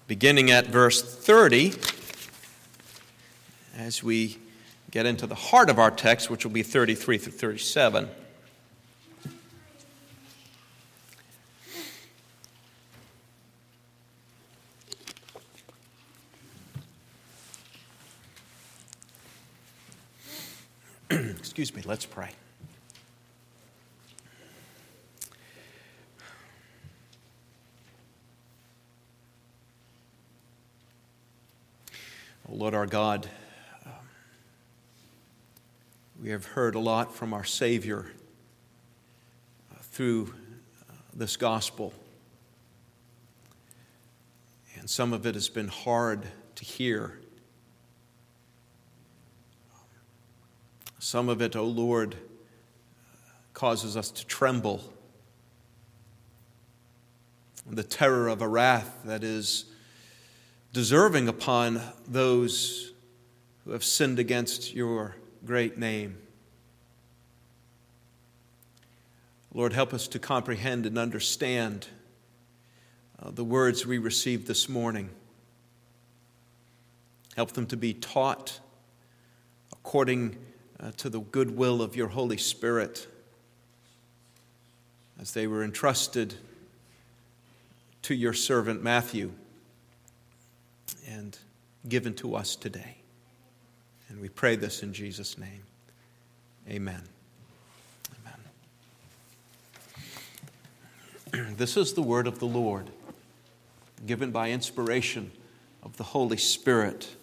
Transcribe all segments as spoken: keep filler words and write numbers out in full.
beginning at verse thirty, as we get into the heart of our text, which will be thirty-three through thirty-seven. Excuse me, let's pray. Oh Lord our God, um, we have heard a lot from our Savior uh, through uh, this gospel. And some of it has been hard to hear. Some of it, O Lord, causes us to tremble. The terror of a wrath that is deserving upon those who have sinned against your great name. Lord, help us to comprehend and understand uh, the words we received this morning. Help them to be taught according Uh, to the goodwill of your Holy Spirit as they were entrusted to your servant Matthew and given to us today. And we pray this in Jesus' name. Amen. Amen. This is the word of the Lord, given by inspiration of the Holy Spirit.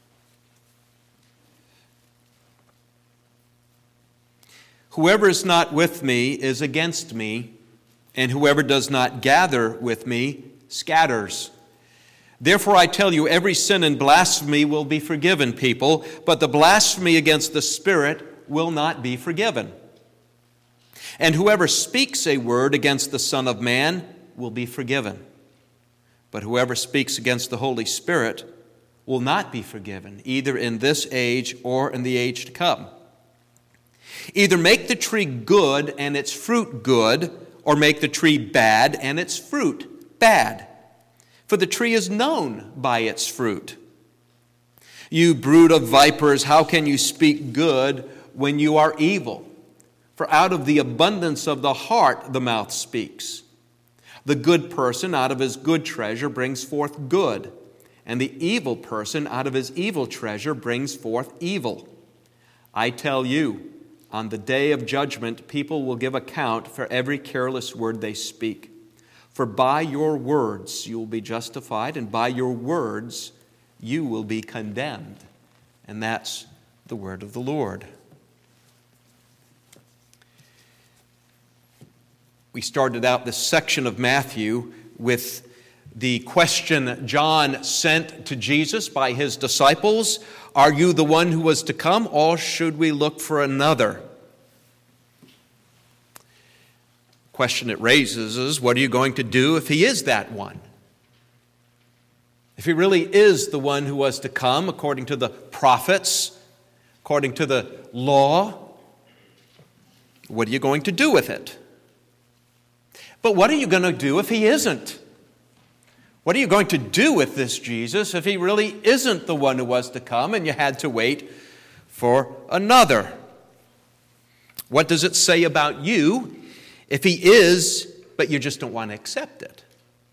Whoever is not with me is against me, and whoever does not gather with me scatters. Therefore I tell you, every sin and blasphemy will be forgiven people, but the blasphemy against the Spirit will not be forgiven. And whoever speaks a word against the Son of Man will be forgiven. But whoever speaks against the Holy Spirit will not be forgiven, either in this age or in the age to come. Either make the tree good and its fruit good, or make the tree bad and its fruit bad. For the tree is known by its fruit. You brood of vipers, how can you speak good when you are evil? For out of the abundance of the heart the mouth speaks. The good person out of his good treasure brings forth good, and the evil person out of his evil treasure brings forth evil. I tell you, on the day of judgment, people will give account for every careless word they speak. For by your words you will be justified, and by your words you will be condemned. And that's the word of the Lord. We started out this section of Matthew with the question John sent to Jesus by his disciples: are you the one who was to come, or should we look for another? The question it raises is, what are you going to do if he is that one? If he really is the one who was to come, according to the prophets, according to the law, what are you going to do with it? But what are you going to do if he isn't? What are you going to do with this Jesus if he really isn't the one who was to come and you had to wait for another? What does it say about you if he is, but you just don't want to accept it?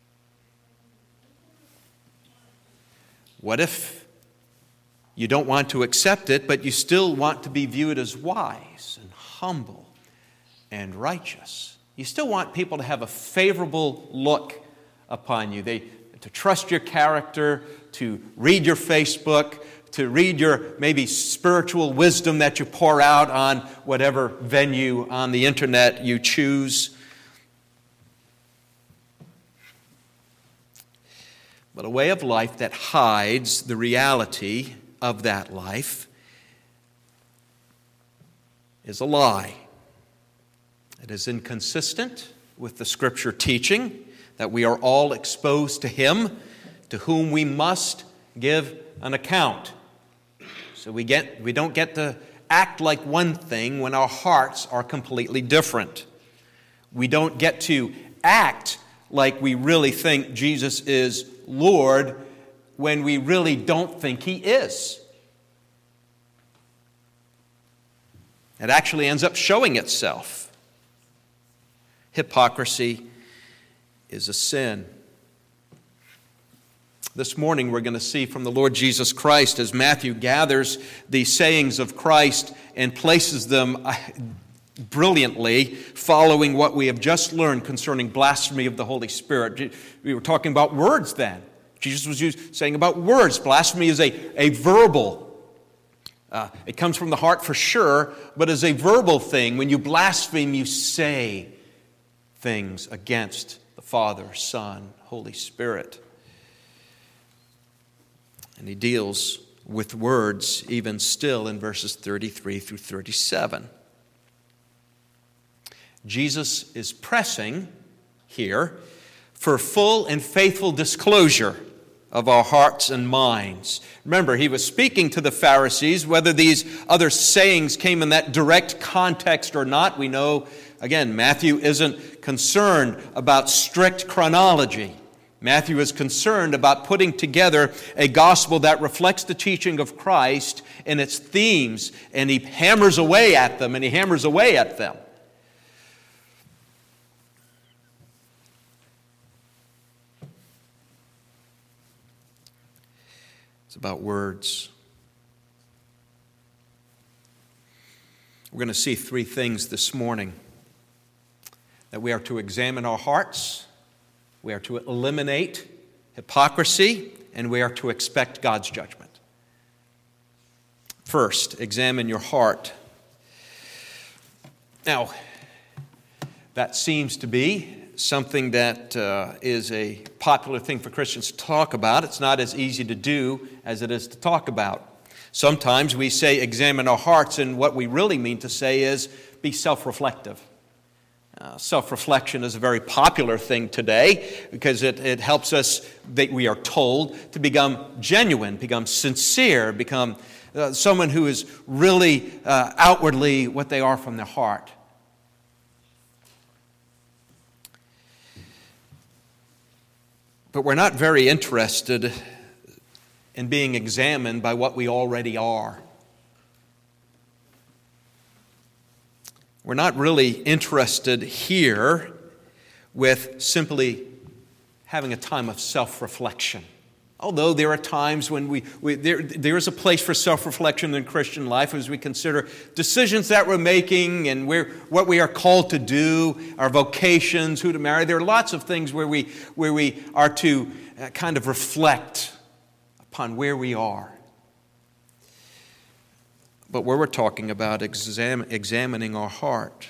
What if you don't want to accept it, but you still want to be viewed as wise and humble and righteous? You still want people to have a favorable look upon you. They to trust your character, to read your Facebook, to read your maybe spiritual wisdom that you pour out on whatever venue on the internet you choose. But a way of life that hides the reality of that life is a lie. It is inconsistent with the Scripture teaching that we are all exposed to Him, to whom we must give an account. So we get we don't get to act like one thing when our hearts are completely different. We don't get to act like we really think Jesus is Lord when we really don't think He is. It actually ends up showing itself. Hypocrisy is a sin. This morning we're going to see from the Lord Jesus Christ as Matthew gathers the sayings of Christ and places them brilliantly following what we have just learned concerning blasphemy of the Holy Spirit. We were talking about words then. Jesus was used, saying about words. Blasphemy is a, a verbal. Uh, it comes from the heart for sure, but as a verbal thing. When you blaspheme, you say things against the Father, Son, Holy Spirit. And he deals with words even still in verses thirty-three through thirty-seven. Jesus is pressing here for full and faithful disclosure of our hearts and minds. Remember, he was speaking to the Pharisees. Whether these other sayings came in that direct context or not, we know, again, Matthew isn't concerned about strict chronology. Matthew is concerned about putting together a gospel that reflects the teaching of Christ and its themes, and he hammers away at them, and he hammers away at them. It's about words. We're going to see three things this morning. That we are to examine our hearts, we are to eliminate hypocrisy, and we are to expect God's judgment. First, examine your heart. Now, that seems to be something that uh, is a popular thing for Christians to talk about. It's not as easy to do as it is to talk about. Sometimes we say examine our hearts, and what we really mean to say is be self-reflective. Uh, self-reflection is a very popular thing today because it, it helps us, that we are told, to become genuine, become sincere, become uh, someone who is really uh, outwardly what they are from their heart. But we're not very interested in being examined by what we already are. We're not really interested here with simply having a time of self-reflection. Although there are times when we, we there, there is a place for self-reflection in Christian life as we consider decisions that we're making and where, what we are called to do, our vocations, who to marry. There are lots of things where we, where we are to kind of reflect upon where we are. But where we're talking about exam, examining our heart.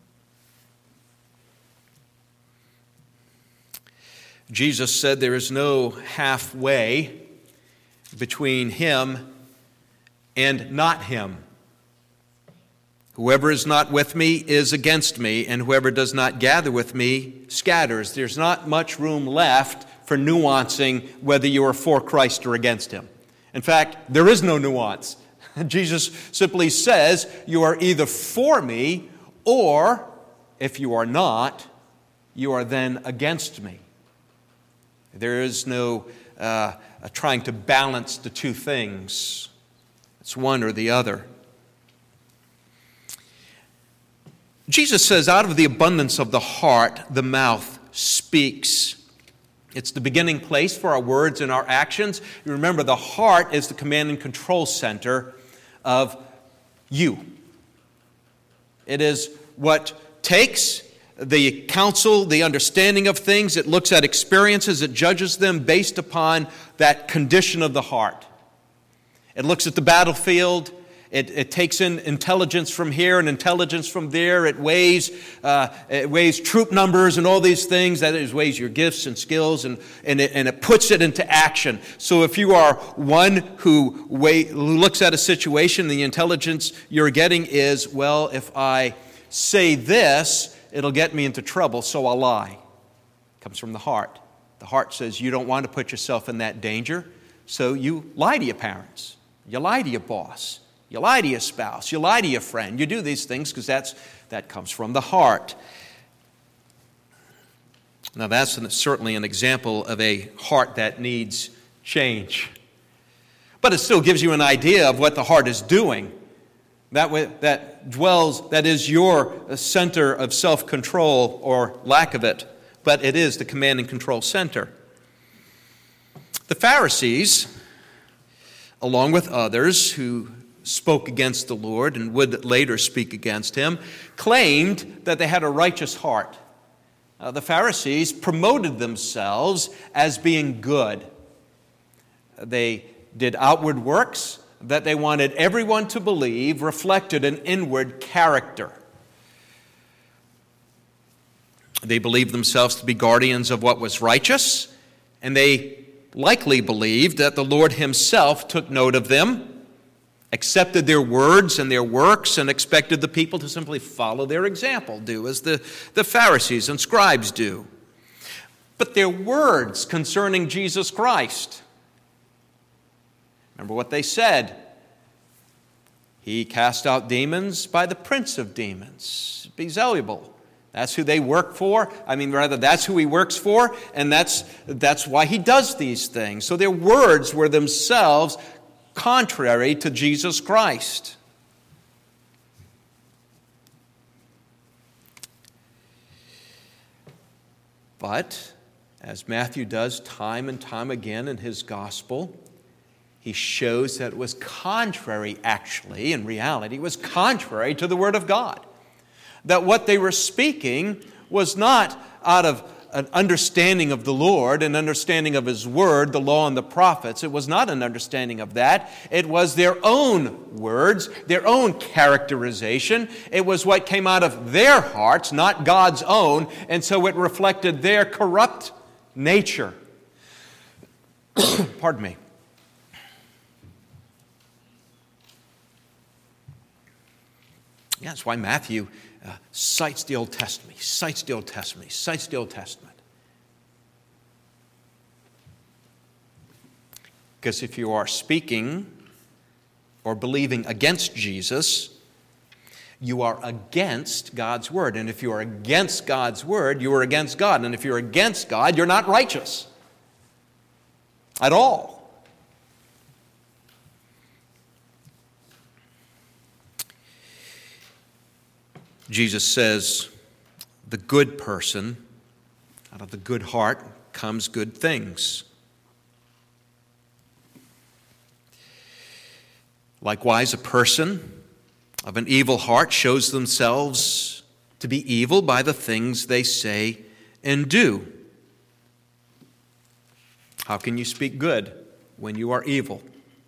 Jesus said there is no halfway between him and not him. Whoever is not with me is against me, and whoever does not gather with me scatters. There's not much room left for nuancing whether you are for Christ or against him. In fact, there is no nuance. Jesus simply says, you are either for me, or if you are not, you are then against me. There is no uh, trying to balance the two things. It's one or the other. Jesus says, out of the abundance of the heart, the mouth speaks. It's the beginning place for our words and our actions. You remember, the heart is the command and control center of you. It is what takes the counsel, the understanding of things. It looks at experiences. It judges them based upon that condition of the heart. It looks at the battlefield. It, it takes in intelligence from here and intelligence from there. It weighs uh, it weighs troop numbers and all these things. That is, weighs your gifts and skills, and, and, it, and it puts it into action. So if you are one who, weigh, who looks at a situation, the intelligence you're getting is, well, if I say this, it'll get me into trouble, so I'll lie. It comes from the heart. The heart says you don't want to put yourself in that danger, so you lie to your parents. You lie to your boss. You lie to your spouse. You lie to your friend. You do these things because that's that comes from the heart. Now that's an, certainly an example of a heart that needs change. But it still gives you an idea of what the heart is doing. That, way, that dwells, that is your center of self-control or lack of it, but it is the command and control center. The Pharisees, along with others who spoke against the Lord and would later speak against him, claimed that they had a righteous heart. Uh, the Pharisees promoted themselves as being good. They did outward works that they wanted everyone to believe reflected an inward character. They believed themselves to be guardians of what was righteous, and they likely believed that the Lord himself took note of them, accepted their words and their works, and expected the people to simply follow their example, do as the, the Pharisees and scribes do. But their words concerning Jesus Christ, remember what they said. He cast out demons by the prince of demons, Beelzebul. That's who they work for. I mean, rather, that's who he works for, and that's, that's why he does these things. So their words were themselves contrary to Jesus Christ. But, as Matthew does time and time again in his gospel, he shows that it was contrary, actually, in reality, it was contrary to the Word of God. That what they were speaking was not out of an understanding of the Lord, an understanding of His Word, the law and the prophets. It was not an understanding of that. It was their own words, their own characterization. It was what came out of their hearts, not God's own, and so it reflected their corrupt nature. Pardon me. Yeah, that's why Matthew uh, cites the Old Testament. He cites the Old Testament. He cites the Old Testament. Because if you are speaking or believing against Jesus, you are against God's Word. And if you are against God's Word, you are against God. And if you're against God, you're not righteous at all. Jesus says, the good person, out of the good heart comes good things. Likewise, a person of an evil heart shows themselves to be evil by the things they say and do. How can you speak good when you are evil?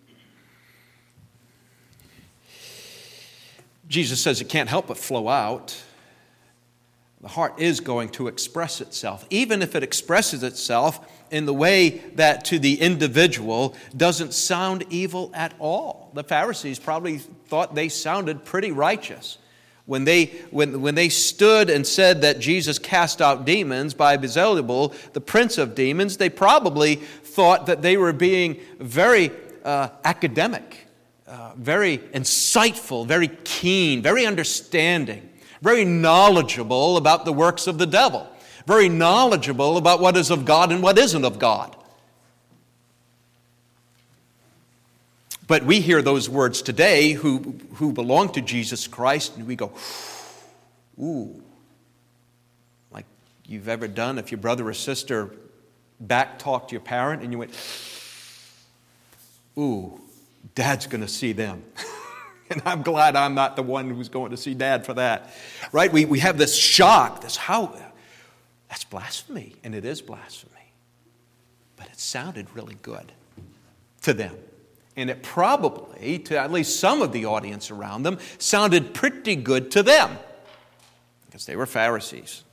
Jesus says it can't help but flow out. The heart is going to express itself, even if it expresses itself in the way that to the individual doesn't sound evil at all. The Pharisees probably thought they sounded pretty righteous. When they, when, when they stood and said that Jesus cast out demons by Beelzebul, the prince of demons, they probably thought that they were being very uh, academic. Uh, very insightful, very keen, very understanding, very knowledgeable about the works of the devil, very knowledgeable about what is of God and what isn't of God. But we hear those words today who, who belong to Jesus Christ, and we go, ooh, like you've ever done if your brother or sister back-talked your parent and you went, ooh, Dad's going to see them. And I'm glad I'm not the one who's going to see Dad for that. Right? We, we have this shock, this how, that's blasphemy. And it is blasphemy. But it sounded really good to them. And it probably, to at least some of the audience around them, sounded pretty good to them. Because they were Pharisees.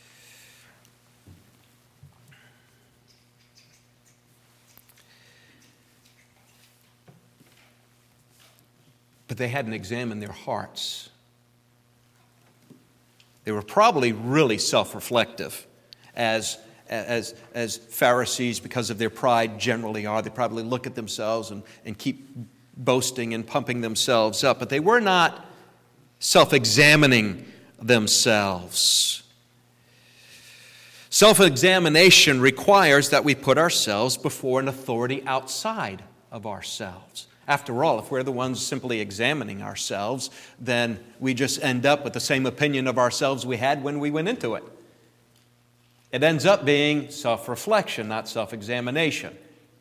But they hadn't examined their hearts. They were probably really self-reflective, as, as, as Pharisees, because of their pride, generally are. They probably look at themselves and, and keep boasting and pumping themselves up. But they were not self-examining themselves. Self-examination requires that we put ourselves before an authority outside of ourselves. After all, if we're the ones simply examining ourselves, then we just end up with the same opinion of ourselves we had when we went into it. It ends up being self-reflection, not self-examination.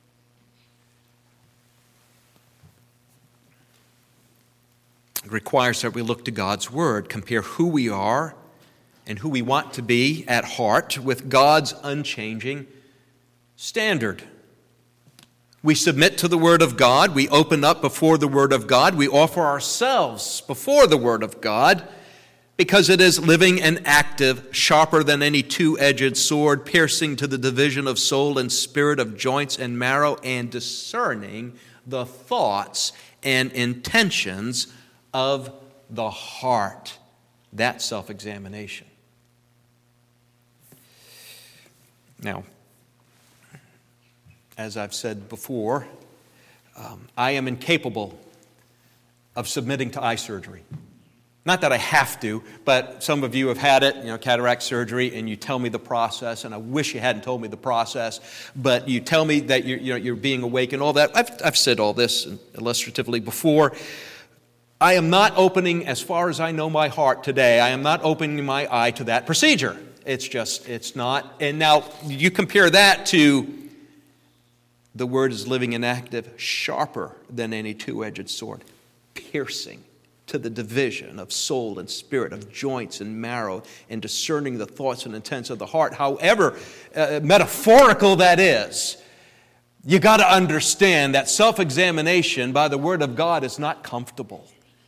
It requires that we look to God's Word, compare who we are and who we want to be at heart with God's unchanging standard. We submit to the Word of God. We open up before the Word of God. We offer ourselves before the Word of God because it is living and active, sharper than any two-edged sword, piercing to the division of soul and spirit, of joints and marrow, and discerning the thoughts and intentions of the heart. That's self-examination. Now, as I've said before, um, I am incapable of submitting to eye surgery. Not that I have to, but some of you have had it, you know, cataract surgery, and you tell me the process, and I wish you hadn't told me the process, but you tell me that you're, you know, you're being awakened, all that. I've, I've said all this illustratively before. I am not opening, as far as I know my heart today, I am not opening my eye to that procedure. It's just, it's not. And now you compare that to the Word is living and active, sharper than any two-edged sword, piercing to the division of soul and spirit, of joints and marrow, and discerning the thoughts and intents of the heart. However uh, metaphorical that is, you got to understand that self-examination by the Word of God is not comfortable.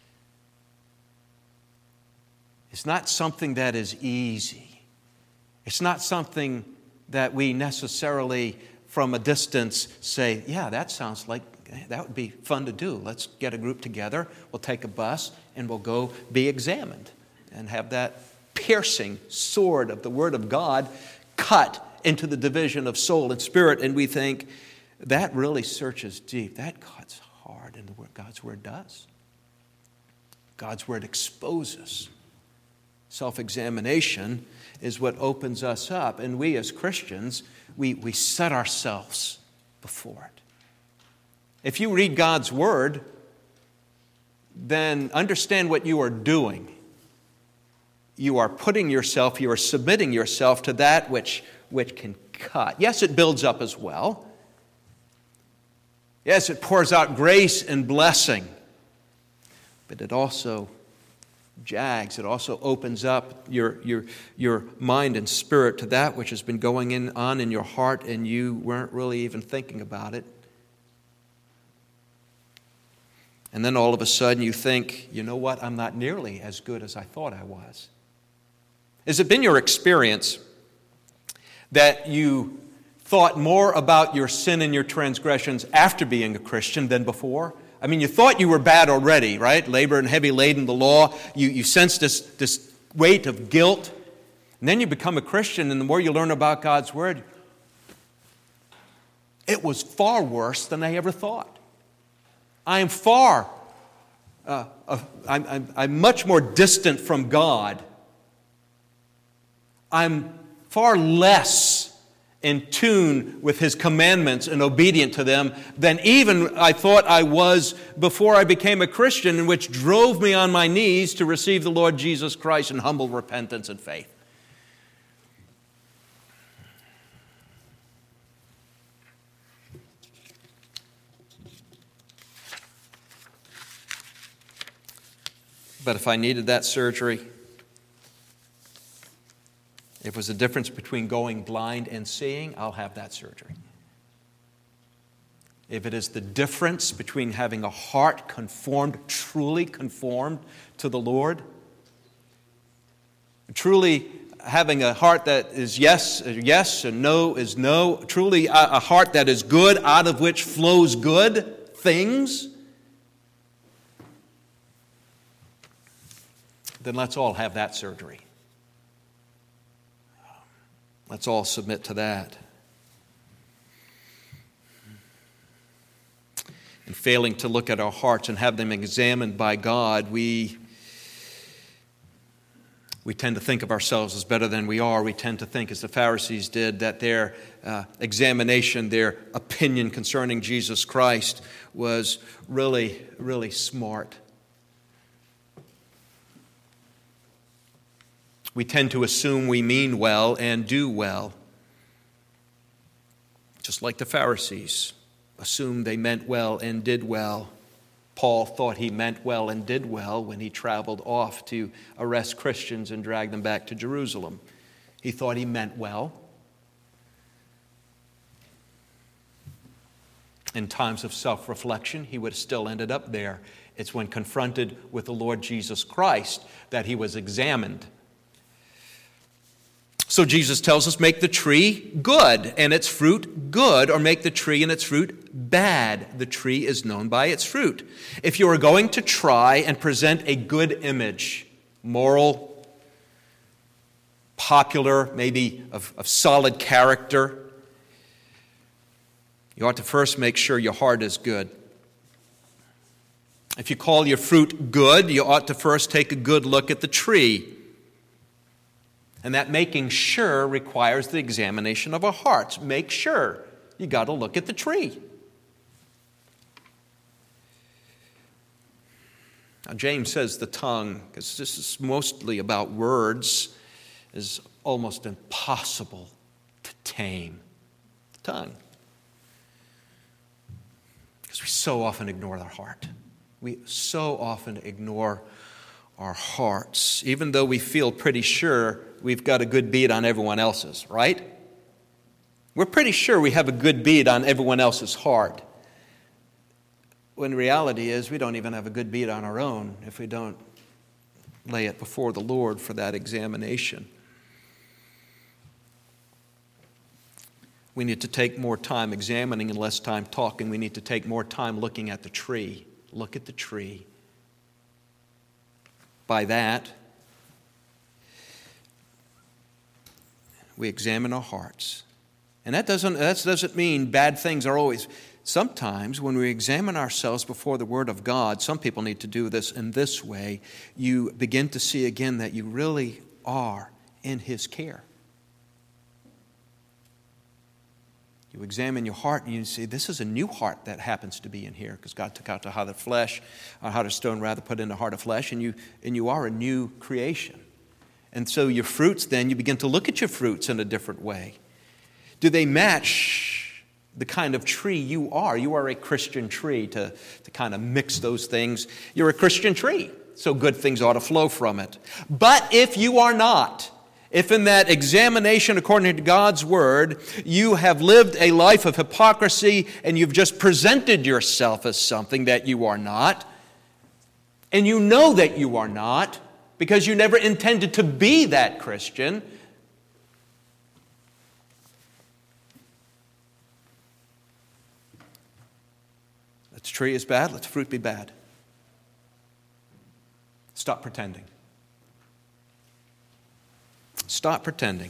It's not something that is easy. It's not something that we necessarily from a distance say, yeah, that sounds like that would be fun to do. Let's get a group together. We'll take a bus and we'll go be examined and have that piercing sword of the Word of God cut into the division of soul and spirit. And we think that really searches deep. That cuts hard into what God's Word does. God's Word exposes. Self-examination is what opens us up. And we as Christians, we, we set ourselves before it. If you read God's Word, then understand what you are doing. You are putting yourself, you are submitting yourself to that which, which can cut. Yes, it builds up as well. Yes, it pours out grace and blessing. But it also jags. It also opens up your, your, your mind and spirit to that which has been going in, on in your heart and you weren't really even thinking about it. And then all of a sudden you think, you know what, I'm not nearly as good as I thought I was. Has it been your experience that you thought more about your sin and your transgressions after being a Christian than before? I mean, you thought you were bad already, right? Labor and heavy laden, the law. You, you sensed this, this weight of guilt. And then you become a Christian, and the more you learn about God's Word, it was far worse than I ever thought. I am far, uh, uh, I'm, I'm, I'm much more distant from God. I'm far less in tune with His commandments and obedient to them than even I thought I was before I became a Christian, and which drove me on my knees to receive the Lord Jesus Christ in humble repentance and faith. But if I needed that surgery, if it was the difference between going blind and seeing, I'll have that surgery. If it is the difference between having a heart conformed, truly conformed to the Lord, truly having a heart that is yes, yes, and no is no, truly a, a heart that is good, out of which flows good things, then let's all have that surgery. Let's all submit to that. And failing to look at our hearts and have them examined by God, we We tend to think of ourselves as better than we are. We tend to think, as the Pharisees did, that their uh, examination, their opinion concerning Jesus Christ was really, really smart. We tend to assume we mean well and do well. Just like the Pharisees assumed they meant well and did well. Paul thought he meant well and did well when he traveled off to arrest Christians and drag them back to Jerusalem. He thought he meant well. In times of self-reflection, he would have still ended up there. It's when confronted with the Lord Jesus Christ that he was examined. So Jesus tells us, make the tree good and its fruit good, or make the tree and its fruit bad. The tree is known by its fruit. If you are going to try and present a good image, moral, popular, maybe of, of solid character, you ought to first make sure your heart is good. If you call your fruit good, you ought to first take a good look at the tree. And that making sure requires the examination of our hearts. Make sure. You got to look at the tree. Now, James says the tongue, because this is mostly about words, is almost impossible to tame. The tongue. Because we so often ignore our heart. We so often ignore our hearts, even though we feel pretty sure we've got a good bead on everyone else's, right? We're pretty sure we have a good bead on everyone else's heart. When the reality is we don't even have a good bead on our own if we don't lay it before the Lord for that examination. We need to take more time examining and less time talking. We need to take more time looking at the tree. Look at the tree. By that, we examine our hearts. And that doesn't, that doesn't mean bad things are always. Sometimes when we examine ourselves before the Word of God, some people need to do this in this way, you begin to see again that you really are in His care. You examine your heart and you see this is a new heart that happens to be in here because God took out the heart of flesh, or heart of stone rather, put in the heart of flesh, and you and you are a new creation. And so your fruits then, you begin to look at your fruits in a different way. Do they match the kind of tree you are? You are a Christian tree, to, to kind of mix those things. You're a Christian tree, so good things ought to flow from it. But if you are not, if in that examination according to God's Word, you have lived a life of hypocrisy and you've just presented yourself as something that you are not, and you know that you are not because you never intended to be that Christian, let the tree is bad, let the fruit be bad. Stop pretending. Stop pretending.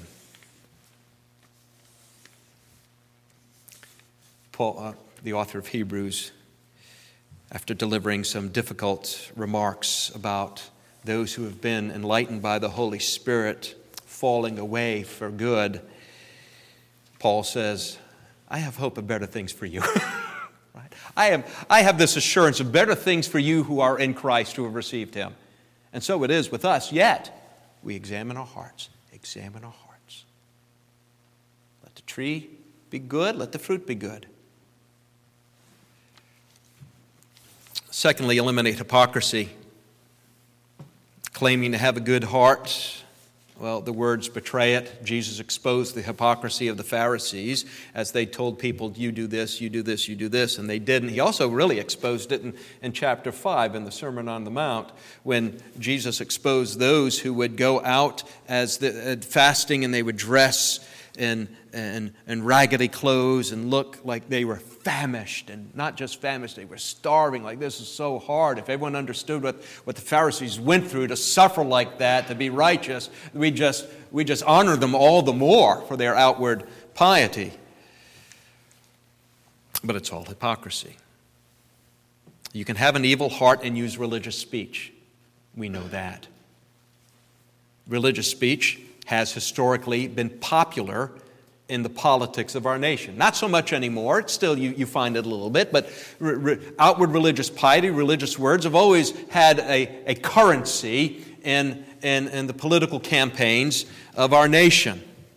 Paul, uh, the author of Hebrews, after delivering some difficult remarks about those who have been enlightened by the Holy Spirit falling away for good, Paul says, I have hope of better things for you. Right? I have, I have this assurance of better things for you who are in Christ, who have received Him. And so it is with us. Yet, we examine our hearts. Examine our hearts. Let the tree be good, let the fruit be good. Secondly, eliminate hypocrisy. Claiming to have a good heart, well, the words betray it. Jesus exposed the hypocrisy of the Pharisees as they told people, you do this, you do this, you do this, and they didn't. He also really exposed it in, in chapter five in the Sermon on the Mount when Jesus exposed those who would go out as the, uh, fasting and they would dress in, in, in raggedy clothes and look like they were famished, and not just famished, they were starving. Like, this is so hard. If everyone understood what, what the Pharisees went through to suffer like that, to be righteous, we just we just honor them all the more for their outward piety. But it's all hypocrisy. You can have an evil heart and use religious speech. We know that. Religious speech has historically been popular in the politics of our nation. Not so much anymore. It's still, you, you find it a little bit, but re- re- outward religious piety, religious words have always had a, a currency in, in, in the political campaigns of our nation.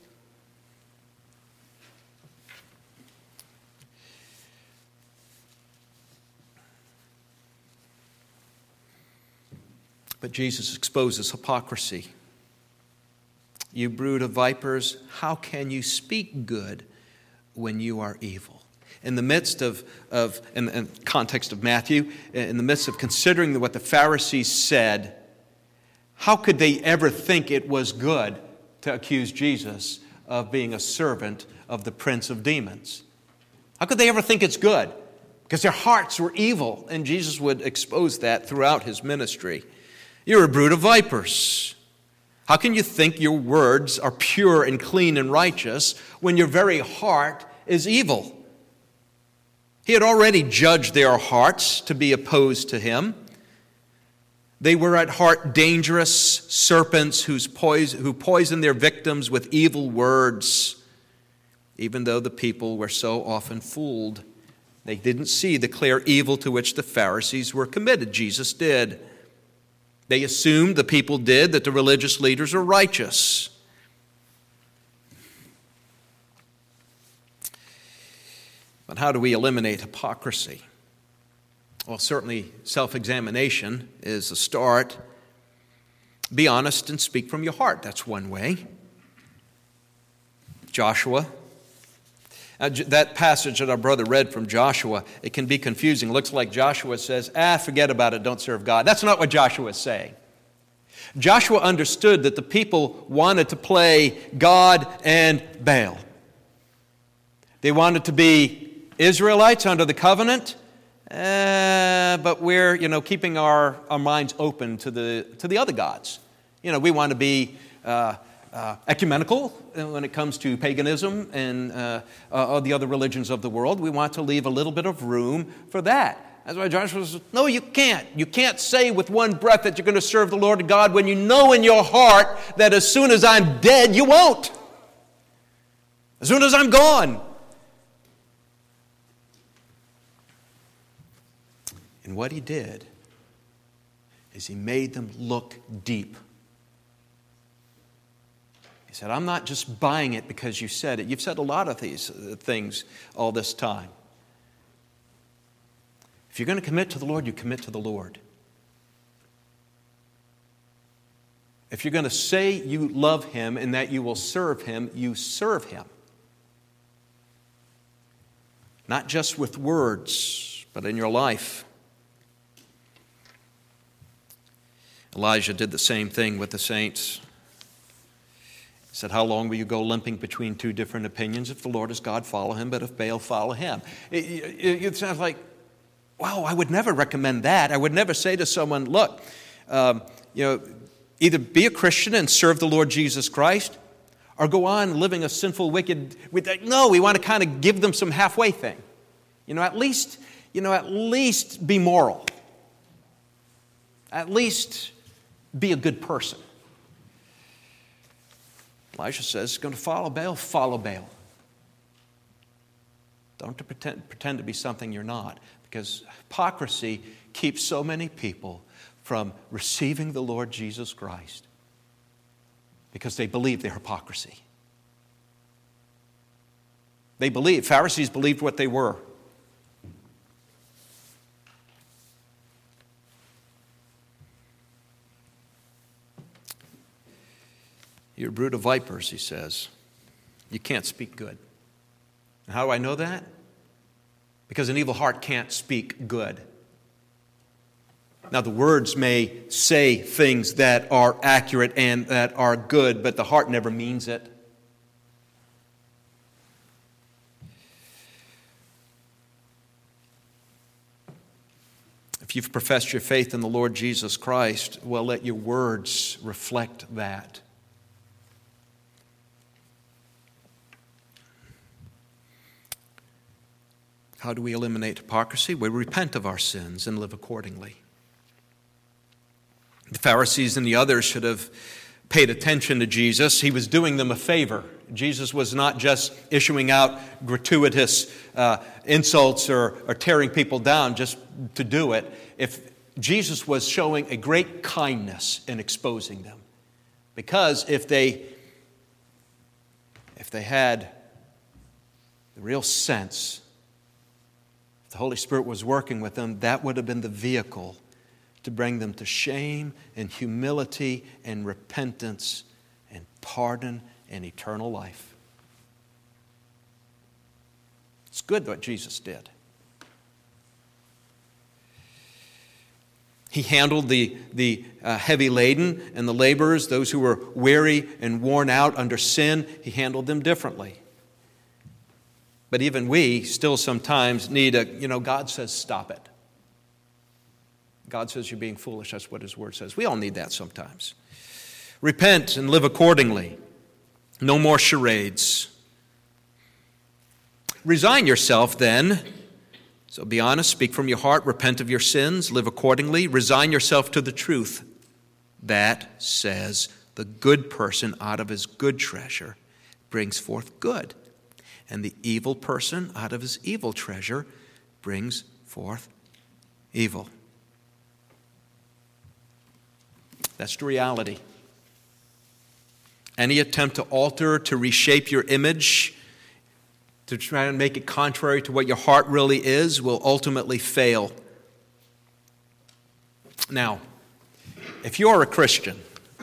But Jesus exposes hypocrisy. You brood of vipers, how can you speak good when you are evil? In the midst of, of in the context of Matthew, in the midst of considering what the Pharisees said, how could they ever think it was good to accuse Jesus of being a servant of the prince of demons? How could they ever think it's good? Because their hearts were evil, and Jesus would expose that throughout his ministry. You're a brood of vipers. How can you think your words are pure and clean and righteous when your very heart is evil? He had already judged their hearts to be opposed to him. They were at heart dangerous serpents whose poison, who poisoned their victims with evil words, even though the people were so often fooled. They didn't see the clear evil to which the Pharisees were committed. Jesus did. They assumed, the people did, that the religious leaders were righteous. But how do we eliminate hypocrisy? Well, certainly self-examination is a start. Be honest and speak from your heart. That's one way. Joshua. Uh, that passage that our brother read from Joshua, it can be confusing. It looks like Joshua says, ah, forget about it, don't serve God. That's not what Joshua is saying. Joshua understood that the people wanted to play God and Baal. They wanted to be Israelites under the covenant, uh, but we're, you know, keeping our, our minds open to the to the other gods. You know, we want to be uh, uh, ecumenical when it comes to paganism and uh, uh, the other religions of the world. We want to leave a little bit of room for that. That's why Joshua says, no, you can't. You can't say with one breath that you're going to serve the Lord God when you know in your heart that as soon as I'm dead, you won't. As soon as I'm gone. And what he did is he made them look deep. He said, I'm not just buying it because you said it. You've said a lot of these things all this time. If you're going to commit to the Lord, you commit to the Lord. If you're going to say you love Him and that you will serve Him, you serve Him. Not just with words, but in your life. Elijah did the same thing with the saints. He said, how long will you go limping between two different opinions? If the Lord is God, follow Him, but if Baal, follow him. It, it, it sounds like, wow, I would never recommend that. I would never say to someone, look, um, you know, either be a Christian and serve the Lord Jesus Christ, or go on living a sinful, wicked... No, we want to kind of give them some halfway thing. You know, at least, you know, at least be moral. At least be a good person. Elijah says, going to follow Baal, follow Baal. Don't pretend, pretend to be something you're not, because hypocrisy keeps so many people from receiving the Lord Jesus Christ because they believe their hypocrisy. They believe, Pharisees believed what they were. You're a brood of vipers, he says. You can't speak good. And how do I know that? Because an evil heart can't speak good. Now, the words may say things that are accurate and that are good, but the heart never means it. If you've professed your faith in the Lord Jesus Christ, well, let your words reflect that. How do we eliminate hypocrisy? We repent of our sins and live accordingly. The Pharisees and the others should have paid attention to Jesus, he was doing them a favor. Jesus was not just issuing out gratuitous uh, insults or, or tearing people down just to do it. If Jesus was showing a great kindness in exposing them. Because if they, if they had the real sense, if the Holy Spirit was working with them, that would have been the vehicle to bring them to shame and humility and repentance and pardon and eternal life. It's good what Jesus did. He handled the, the uh, heavy laden and the laborers, those who were weary and worn out under sin. He handled them differently. But even we still sometimes need a, you know, God says stop it. God says you're being foolish. That's what His Word says. We all need that sometimes. Repent and live accordingly. No more charades. Resign yourself then. So be honest, speak from your heart, repent of your sins, live accordingly. Resign yourself to the truth. That says the good person out of his good treasure brings forth good. And the evil person out of his evil treasure brings forth evil. That's the reality. Any attempt to alter, to reshape your image, to try and make it contrary to what your heart really is, will ultimately fail. Now, if you're a Christian,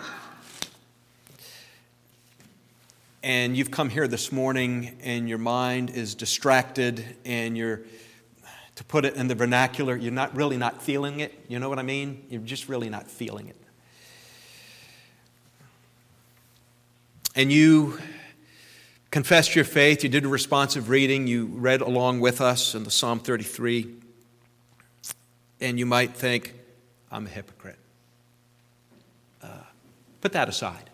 and you've come here this morning and your mind is distracted and you're, to put it in the vernacular, you're not really not feeling it. You know what I mean? You're just really not feeling it. And you confessed your faith, you did a responsive reading, you read along with us in the Psalm thirty-three, and you might think, I'm a hypocrite. Uh, put that aside.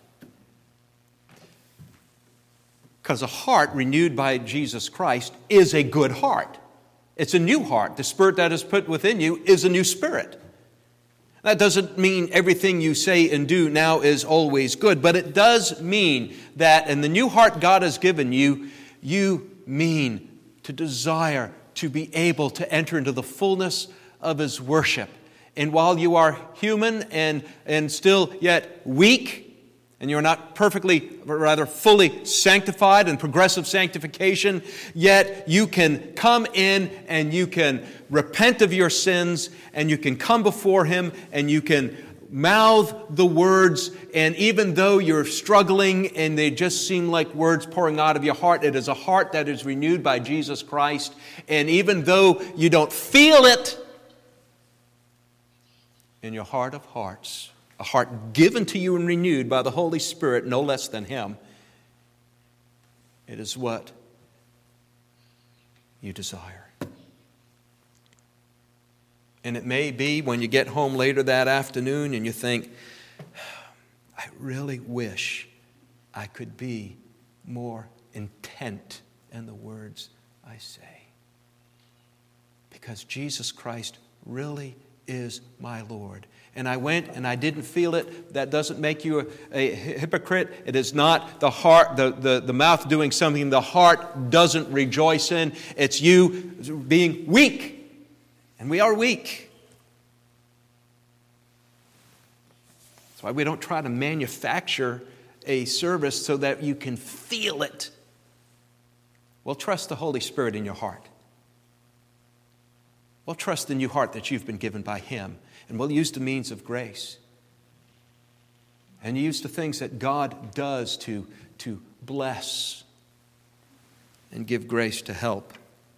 Because a heart renewed by Jesus Christ is a good heart. It's a new heart. The Spirit that is put within you is a new spirit. That doesn't mean everything you say and do now is always good, but it does mean that in the new heart God has given you, you mean to desire to be able to enter into the fullness of His worship. And while you are human and, and still yet weak, and you're not perfectly, but rather fully sanctified in progressive sanctification, yet you can come in and you can repent of your sins and you can come before Him and you can mouth the words, and even though you're struggling and they just seem like words pouring out of your heart, it is a heart that is renewed by Jesus Christ. And even though you don't feel it in your heart of hearts, a heart given to you and renewed by the Holy Spirit, no less than Him, it is what you desire. And it may be when you get home later that afternoon and you think, I really wish I could be more intent in the words I say. Because Jesus Christ really is my Lord. And I went and I didn't feel it. That doesn't make you a, a hypocrite. It is not the heart, the, the, the mouth doing something the heart doesn't rejoice in. It's you being weak. And we are weak. That's why we don't try to manufacture a service so that you can feel it. Well, trust the Holy Spirit in your heart. Well, trust the new heart that you've been given by Him. And we'll use the means of grace. And use the things that God does to, to bless and give grace to help.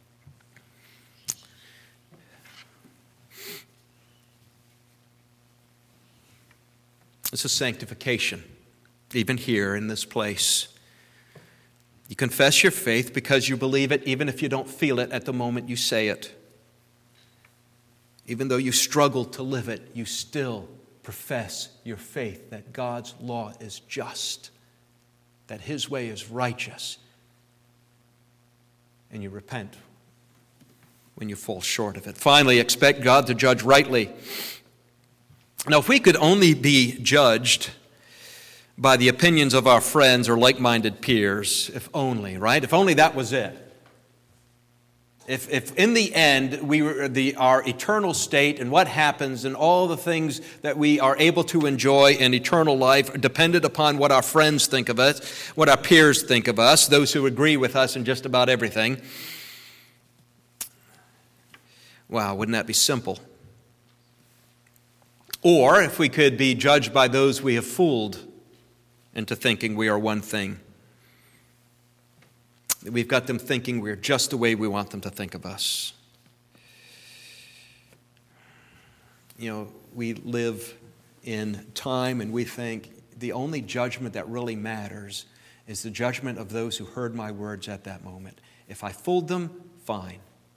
This is sanctification, even here in this place. You confess your faith because you believe it, even if you don't feel it at the moment you say it. Even though you struggle to live it, you still profess your faith that God's law is just, that His way is righteous, and you repent when you fall short of it. Finally, expect God to judge rightly. Now, if we could only be judged by the opinions of our friends or like-minded peers, if only, right? If only that was it. If, if in the end, we were the, our eternal state and what happens and all the things that we are able to enjoy in eternal life depended upon what our friends think of us, what our peers think of us, those who agree with us in just about everything. Wow, wouldn't that be simple? Or if we could be judged by those we have fooled into thinking we are one thing. We've got them thinking we're just the way we want them to think of us. You know, we live in time and we think the only judgment that really matters is the judgment of those who heard my words at that moment. If I fooled them, fine.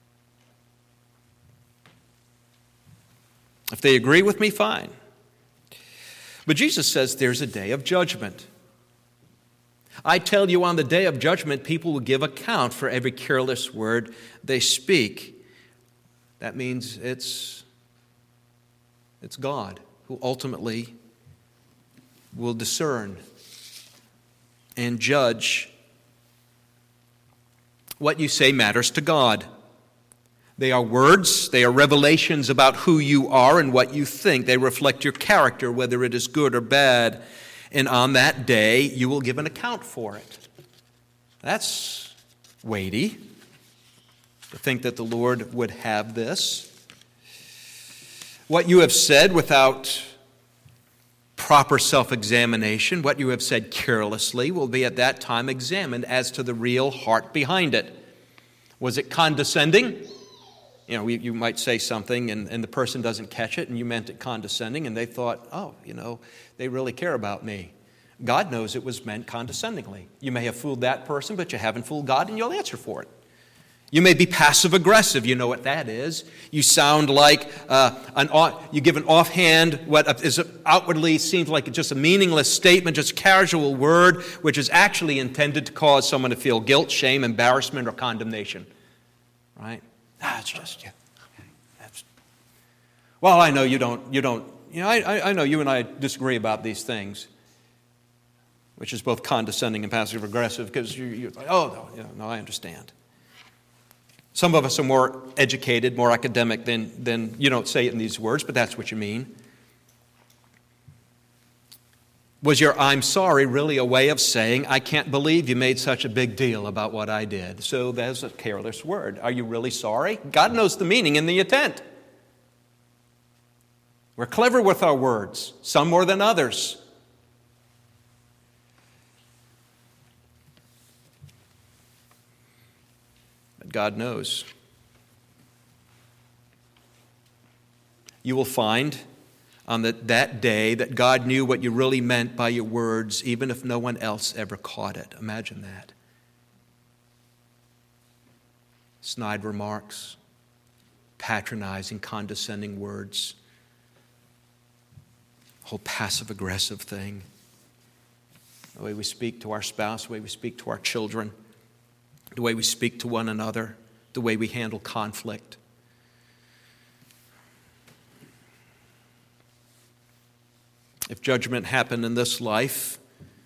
If they agree with me, fine. But Jesus says there's a day of judgment. I tell you, on the day of judgment, people will give account for every careless word they speak. That means it's, it's God who ultimately will discern and judge. What you say matters to God. They are words, they are revelations about who you are and what you think. They reflect your character, whether it is good or bad. And on that day, you will give an account for it. That's weighty, to think that the Lord would have this. What you have said without proper self-examination, what you have said carelessly, will be at that time examined as to the real heart behind it. Was it condescending? You know, you might say something and, and the person doesn't catch it and you meant it condescending and they thought, oh, you know, they really care about me. God knows it was meant condescendingly. You may have fooled that person, but you haven't fooled God and you'll answer for it. You may be passive-aggressive. You know what that is. You sound like uh, an you give an offhand, what is outwardly seems like just a meaningless statement, just a casual word, which is actually intended to cause someone to feel guilt, shame, embarrassment, or condemnation. Right? Ah, it's just you. Okay, that's, well, I know you don't, you don't, you know, I, I know you and I disagree about these things, which is both condescending and passive-aggressive, because you, you oh, no, no, I understand. Some of us are more educated, more academic than, than you don't say it in these words, but that's what you mean. Was your I'm sorry really a way of saying, I can't believe you made such a big deal about what I did? So that's a careless word. Are you really sorry? God knows the meaning and the intent. We're clever with our words, some more than others. But God knows. You will find on the, that day that God knew what you really meant by your words, even if no one else ever caught it. Imagine that. Snide remarks, patronizing, condescending words, whole passive-aggressive thing. The way we speak to our spouse, the way we speak to our children, the way we speak to one another, the way we handle conflict. If judgment happened in this life,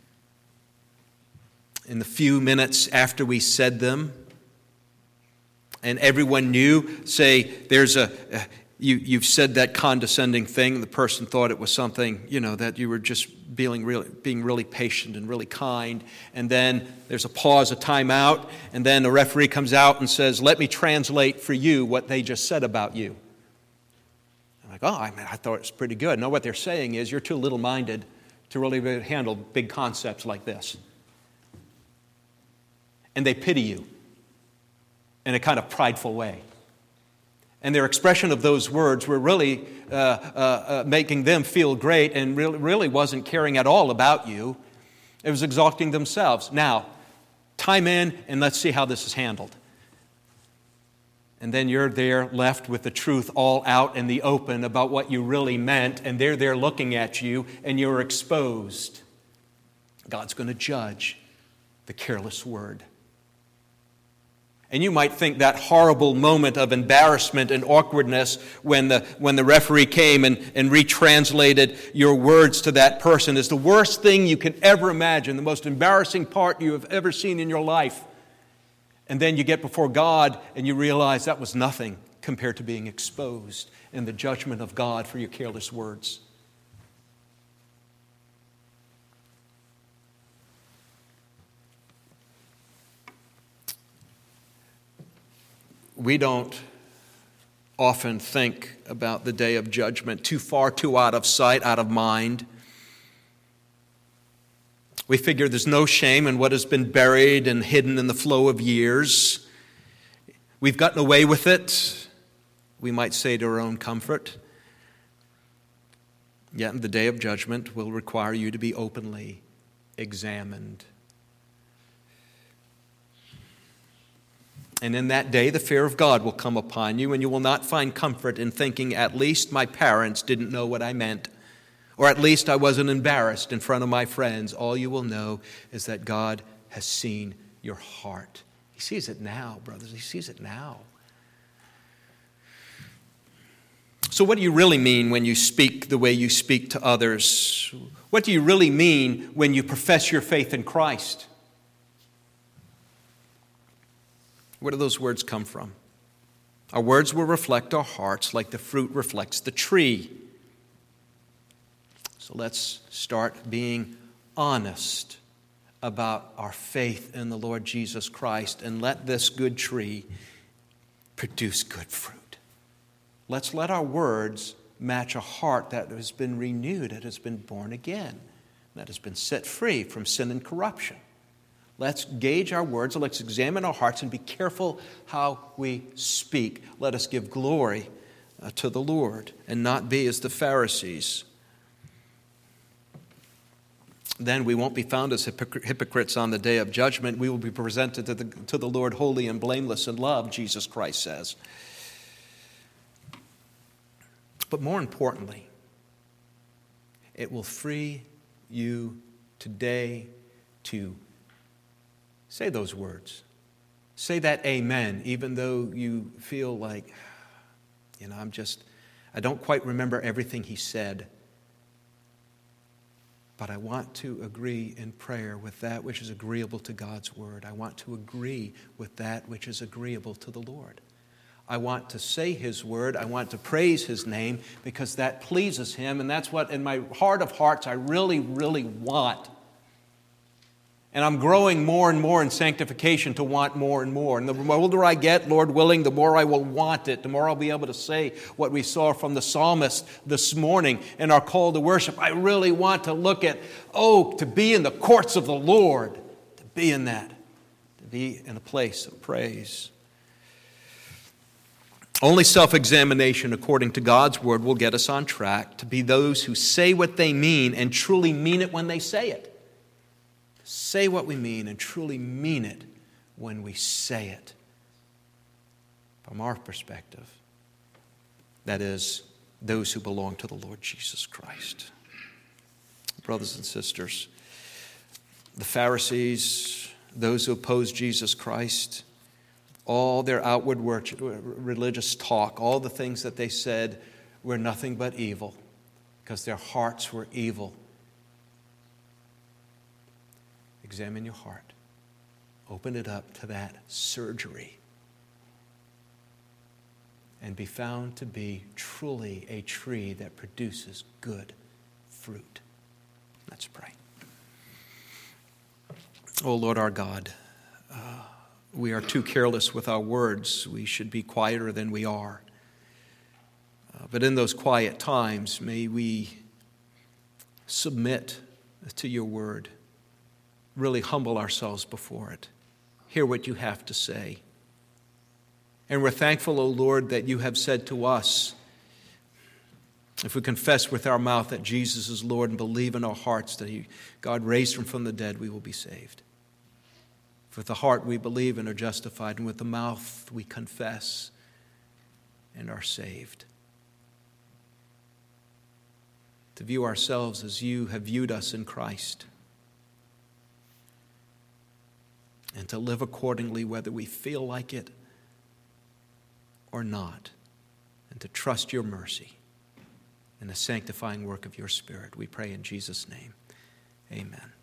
in the few minutes after we said them, and everyone knew, say, there's a, uh, you, you've said that condescending thing, and the person thought it was something, you know, that you were just being really, being really patient and really kind, and then there's a pause, a timeout, and then the referee comes out and says, let me translate for you what they just said about you. Like, oh, I, mean, I thought it was pretty good. No, what they're saying is you're too little-minded to really handle big concepts like this. And they pity you in a kind of prideful way. And their expression of those words were really uh, uh, uh, making them feel great and really, really wasn't caring at all about you. It was exalting themselves. Now, time in and let's see how this is handled. And then you're there left with the truth all out in the open about what you really meant, and they're there looking at you, and you're exposed. God's going to judge the careless word. And you might think that horrible moment of embarrassment and awkwardness when the, when the referee came and, and retranslated your words to that person is the worst thing you can ever imagine, the most embarrassing part you have ever seen in your life. And then you get before God and you realize that was nothing compared to being exposed in the judgment of God for your careless words. We don't often think about the day of judgment too far, too out of sight, out of mind. We figure there's no shame in what has been buried and hidden in the flow of years. We've gotten away with it, we might say to our own comfort. Yet the day of judgment will require you to be openly examined. And in that day, the fear of God will come upon you, and you will not find comfort in thinking, at least my parents didn't know what I meant, or at least I wasn't embarrassed in front of my friends. All you will know is that God has seen your heart. He sees it now, brothers. He sees it now. So what do you really mean when you speak the way you speak to others? What do you really mean when you profess your faith in Christ? Where do those words come from? Our words will reflect our hearts like the fruit reflects the tree. So let's start being honest about our faith in the Lord Jesus Christ and let this good tree produce good fruit. Let's let our words match a heart that has been renewed, that has been born again, that has been set free from sin and corruption. Let's gauge our words, let's examine our hearts and be careful how we speak. Let us give glory uh, to the Lord and not be as the Pharisees. Then we won't be found as hypocr- hypocrites on the day of judgment. We will be presented to the, to the Lord holy and blameless in love, Jesus Christ says. But more importantly, it will free you today to say those words. Say that amen, even though you feel like, you know, I'm just, I don't quite remember everything he said. But I want to agree in prayer with that which is agreeable to God's word. I want to agree with that which is agreeable to the Lord. I want to say his word. I want to praise his name because that pleases him. And that's what in my heart of hearts I really, really want. And I'm growing more and more in sanctification to want more and more. And the older I get, Lord willing, the more I will want it. The more I'll be able to say what we saw from the psalmist this morning in our call to worship. I really want to look at, oh, to be in the courts of the Lord. To be in that. To be in a place of praise. Only self-examination according to God's word will get us on track to be those who say what they mean and truly mean it when they say it. Say what we mean and truly mean it when we say it. From our perspective, that is, those who belong to the Lord Jesus Christ. Brothers and sisters, the Pharisees, those who opposed Jesus Christ, all their outward work, religious talk, all the things that they said were nothing but evil because their hearts were evil. Examine your heart. Open it up to that surgery and be found to be truly a tree that produces good fruit. Let's pray. Oh Lord our God, uh, we are too careless with our words. We should be quieter than we are. Uh, but in those quiet times, may we submit to your word. Really humble ourselves before it. Hear what you have to say. And we're thankful, O Lord, that you have said to us, if we confess with our mouth that Jesus is Lord and believe in our hearts that he, God raised him from the dead, we will be saved. With the heart we believe and are justified, and with the mouth we confess and are saved. To view ourselves as you have viewed us in Christ. and to live accordingly whether we feel like it or not, and to trust your mercy and the sanctifying work of your Spirit. We pray in Jesus' name. Amen.